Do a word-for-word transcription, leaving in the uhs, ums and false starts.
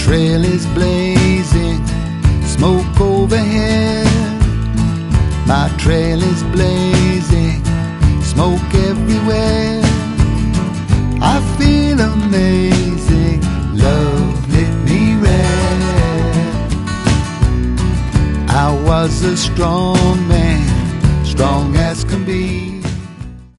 trail is blazing, smoke overhead. My trail is blazing, smoke everywhere. I feel amazing, love hit me red. I was a strong man, strong